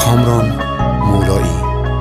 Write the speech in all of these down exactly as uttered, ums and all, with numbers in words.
کامران مولایی.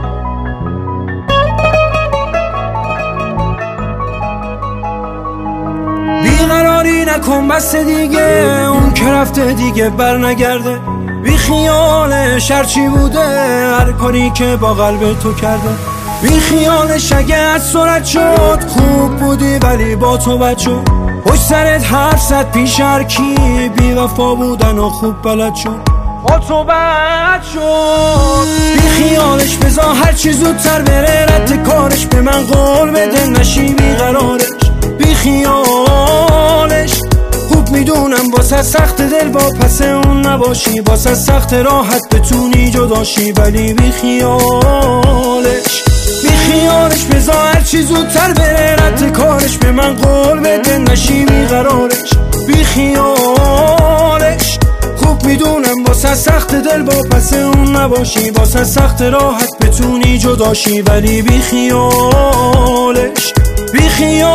بیقراری نکن بس دیگه، اون که رفته دیگه بر نگرده. بی خیالش هرچی بوده، هر کاری که با قلب تو کرده. بی خیالش اگه از سرعت شد، خوب بودی ولی با تو بد شد. پشت سرت حرف زد پیش هر کی، بی وفا بودن و خوب بلد شد. با تو بد شد. بی خیالش بذار هرچی زودتر بره، رد کارش به من قول بده، نشی بیقرارش. بی خیالش خوب میدونم واسه سخت دل با پس اون نباشی، واسه سخت راحت بتونی جداشی، ولی بی خیالش بی خیالش بذار هرچی زودتر بره، رد کارش به من قول بده، نشی بیقرارش. بی خیالش خوب میدونم واسه سخت دل با پس اون نباشی، واسه سخت راحت بتونی جداشی، ولی بی خیالش بی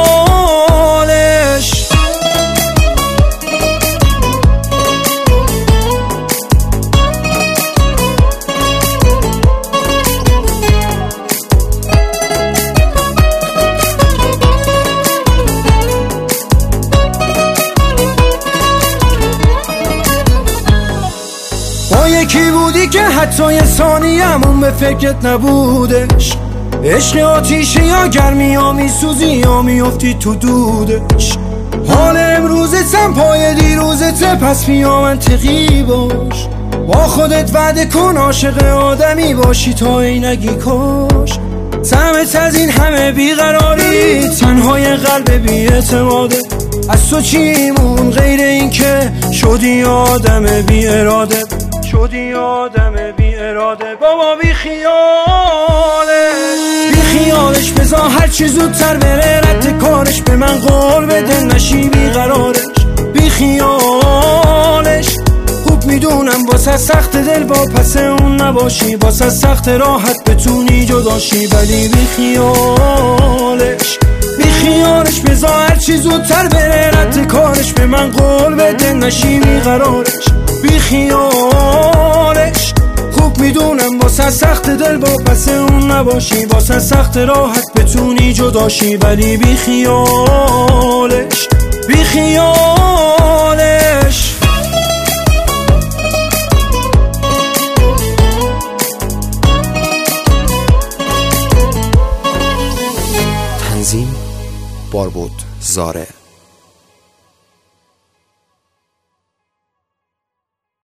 خیالش. با یکی بودی که حتی یه ثانیه همون به فکرت نبودش. عشق آتیشی یا گرمی یا میسوزی یا میافتی تو دودش. حال امروزتم پای دیروزته، پس بیا منطقی باش. با خودت وعده کن عاشق آدمی باشی تا ای نگی کاش. سمت از این همه بیقراری، تنهای قلب بی اعتماده. از تو چیمون غیر این که شدی آدم بی اراده، شدی آدم بی اراده. بابا بی خیالش بی خیالش بذار هرچی زودتر بره، رد کارش به من قول بده، نشی بیقرارش. بی خیالش خوب میدونم واسه سخت دل با پس اون نباشی، واسه سخت راحت بتونی جداشی، ولی بی خیالش بی خیالش بذار هرچی زودتر بره، رد کارش به من قول بده، نشی بیقرارش. بی خیالش خوب میدونم واسه سخت دل با پس اون نباشی، واسه سخت راحت بتونی جداشی، ولی بی خیالش بی خیالش. تنظیم باربود زاره.